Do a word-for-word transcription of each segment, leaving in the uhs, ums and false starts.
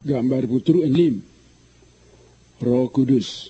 Gambar putru enlim. Roh Kudus.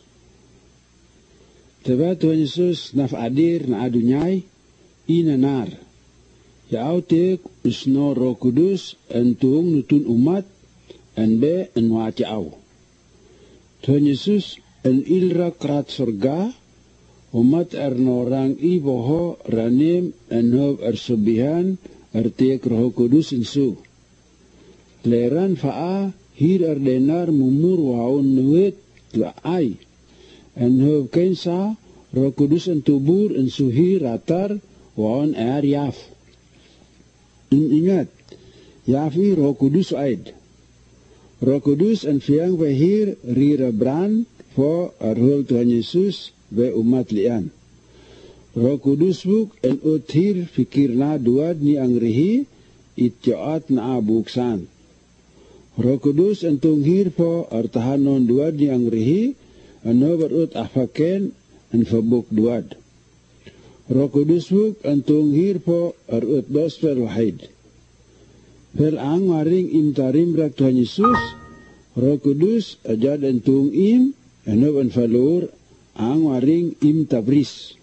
Teba Tuhan Yesus naf adir na adunyai inanar. Ya autek usno Roh Kudus entung nutun umat enbe enwati au. Tuhan Yesus en ilra krat surga umat ernorang iboho ranim enhob ersubihan ertek Roh Kudus insu. Leran fa'a hir erdenar mumur waun nuit laai. Enhob kensa Roh Kudus entubur ensuhi ratar waun er yaf. Ingat, yafi Roh Kudus aid. Roh Kudus en fiang wehir rira bran fo arhul Tuhan Yesus ve umat lian. Roh Kudus buk en uthir fikirna duad ni angrihi itjoat na abuksan. Roh Kudus en tunghir fo artahanon duad ni angrihi ano berut afaken en fabuk duad. Roh Kudus buk en tunghir fo arut gospel wahid. Fel ang waring imtarim rak Tuhan Yesus, Roh Kudus ajad en tung im ano en falur ang waring im tabris.